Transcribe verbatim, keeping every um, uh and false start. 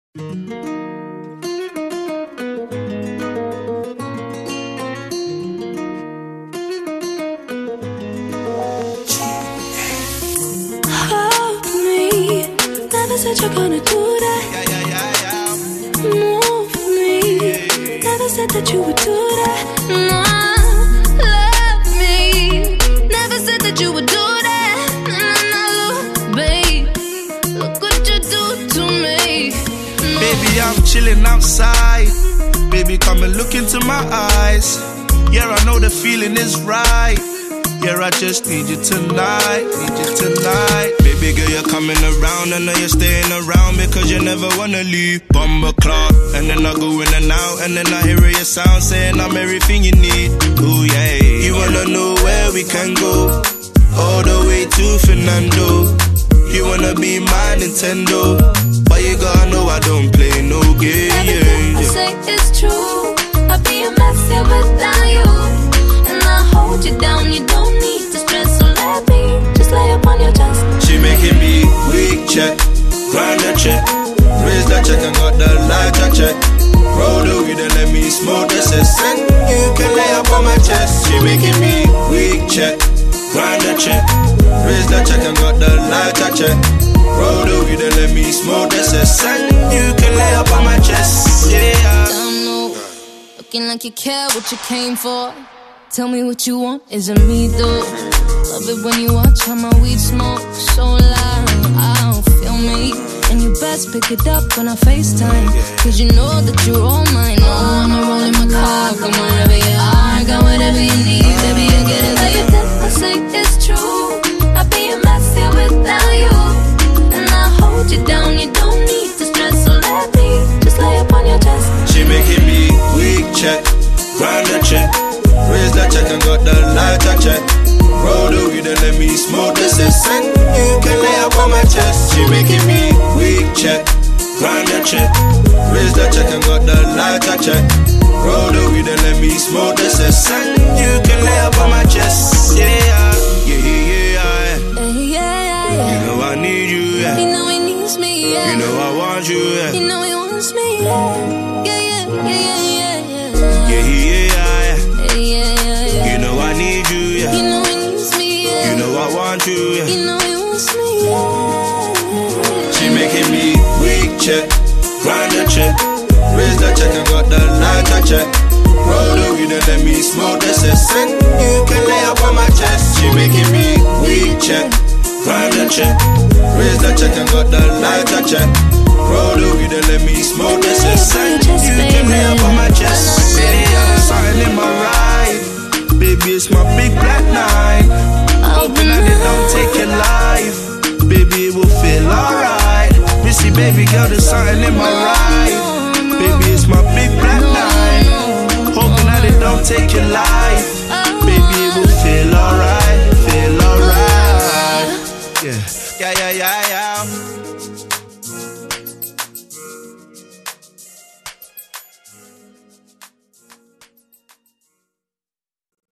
Hold me, never said you're gonna do that. Yeah, yeah, yeah, yeah. Move me, never said that you would do that. No, love me, never said that you would do that. No, no, babe, look what you do to me. No. Baby, I'm chilling outside. Baby, come and look into my eyes. Yeah, I know the feeling is right. Yeah, I just need you tonight, need you tonight. Baby girl, you're coming around, I know you're staying around because you never wanna leave. Bumble clock, and then I go in and out, and then I hear your sound saying I'm everything you need. Ooh yeah, you wanna know where we can go, all the way to Fernando. You wanna be my Nintendo, but you gotta know I don't play no games. Everything I say is true, I'd be a mess here without you. And I hold you down, you don't need to stress, so let me just lay up on your chest. She making me weak check, grind that check, raise that check and got the lighter check. Roll the weed and let me smoke this and you can lay up on my chest. She making me weak check, grind that check, raise that check and got the lighter check. Roll the weed and let me smoke this and you can lay up on my chest. Yeah. Don't know, looking like you care what you came for. Tell me what you want, is it me though? Love it when you watch how my weed smoke so loud, I don't feel me. And you best pick it up when I FaceTime, cause you know that you're all mine. Oh, I'ma roll in my car, come wherever you are. Got whatever you need, baby, you get it. Everything I say is true, I'd be a mess here without you. And I hold you down, you don't need to stress, so let me just lay up on your chest. She making me weak check, grind that check, raise that check and got the lighter check. Roll the weed and let me smoke this and you can lay up on my chest. She making me weak check, grind that check, raise that check and got the lighter check. Roll the weed and let me smoke this and you can lay up on my chest. Yeah, yeah, yeah, yeah, Yeah, yeah, yeah, yeah. You know I need you, yeah. You know he needs me, yeah. You know I want you, yeah. You know he wants me, yeah. Yeah, yeah, yeah, yeah, yeah, yeah. Yeah, yeah, yeah, yeah, yeah, yeah. You know I need you, yeah. You know he needs me, yeah. You know I want you, yeah. You know he wants me, yeah. She making me weak check, grind the check, raise that check and got the lighter check. Roll the weed and let me smoke this and you can lay up on my chest. She making me weak check, grind the check, raise that check and got the lighter check. Roll the weed and let me smoke this and you can lay up on my chest. Baby, I'm something in my ride. Baby, it's my big black night. Hoping that it don't take your life. Baby, it will feel alright. Missy, baby girl, there's something in my ride. Baby, it's my big black night. Hoping that it don't take your life. Baby, it will feel alright. Feel alright. Yeah, yeah, yeah, yeah, yeah.